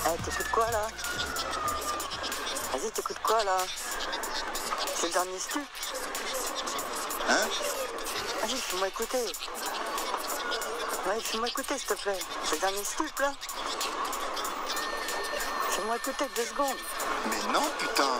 T'écoutes quoi là? Vas-y, t'écoutes quoi là? C'est le dernier stup. Hein? Vas-y, fais-moi écouter. Ouais, fais-moi écouter s'il te plaît. C'est le dernier stup là. Fais-moi écouter 2 secondes. Mais non, putain.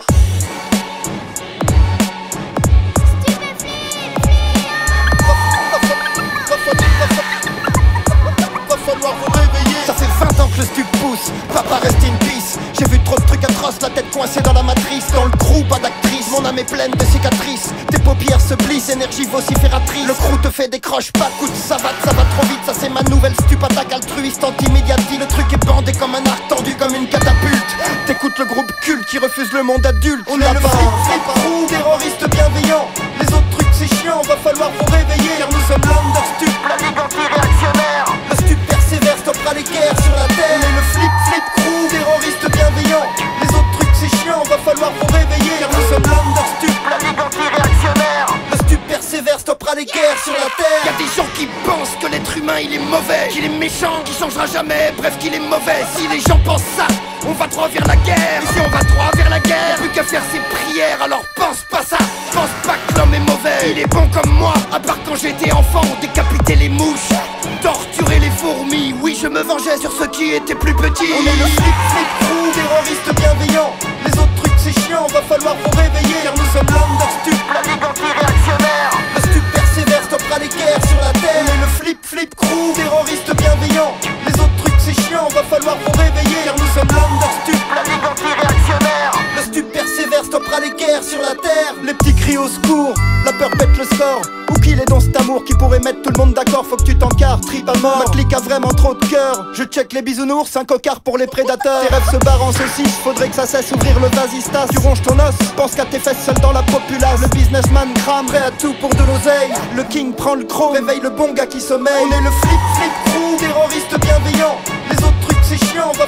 Va falloir vous réveiller. Ça fait 20 ans que le stup pousse, papa reste in peace. J'ai vu trop de trucs atroces, la tête coincée dans la matrice. Dans le crew, pas d'actrice, mon âme est pleine de cicatrices. Tes paupières se plissent, énergie vocifératrice. Le crew te fait des croches, pas coups de savate, ça va trop vite. Ça c'est ma nouvelle stup attaque altruiste anti-médiatie. Le truc est bandé comme un arc, tendu comme une catapulte. T'écoutes le groupe culte qui refuse le monde adulte. On est le flip crew, terroriste bienveillant. Les autres trucs c'est chiant, va falloir vous réveiller. Car nous sommes l'understup, la ligue anti-réactionnaire. Le stup persévère, stoppera les guerres sur la terre. On est le flip crew, terroriste bienveillant. Les autres trucs c'est chiant, va falloir vous réveiller. Car nous sommes l'understup, la ligue anti-réactionnaire. Le stup persévère, stoppera les guerres sur la terre. Y'a des gens qui pensent que l'être humain il est mauvais, qu'il est méchant, qu'il changera jamais, bref qu'il est mauvais. Si les gens pensent ça, on va droit vers la guerre. Et si on va droit vers la guerre, plus qu'à faire ses prières. Alors pense pas ça, pense pas que l'homme est mauvais. Il est bon comme moi, à part quand j'étais enfant. On décapitait les mouches, torturer les fourmis. Oui, je me vengeais sur ceux qui étaient plus petits. On est le flip crew, terroriste bienveillant. Les autres trucs c'est chiant, va falloir vous réveiller. Car nous sommes l'understup, la ligue anti-réactionnaire. Le stup persévère, stoppera les guerres sur la terre. On est le flip crew, terroriste bienveillant. Les autres trucs c'est chiant, va falloir vous réveiller. Car nous sommes l'understup, la ligue anti-réactionnaire. Le stup persévère, stoppera les guerres sur la terre. Les petits cris au secours, la peur pète le score. Où qu'il est dans cet amour qui pourrait mettre tout le monde d'accord. Faut que tu t'encarres, trip à mort. Ma clique a vraiment trop de cœur. Je check les bisounours, 5 cocards pour les prédateurs. Tes rêves se barrent en saucisse, faudrait que ça cesse ouvrir le vasistas. Tu ronges ton os, pense qu'à tes fesses seul dans la populace. Le businessman crame, prêt à tout pour de l'oseille. Le king prend le chrome, réveille le bon gars qui sommeille. On est le flip crew, terroriste bienveillant. Les autres trucs c'est chiant,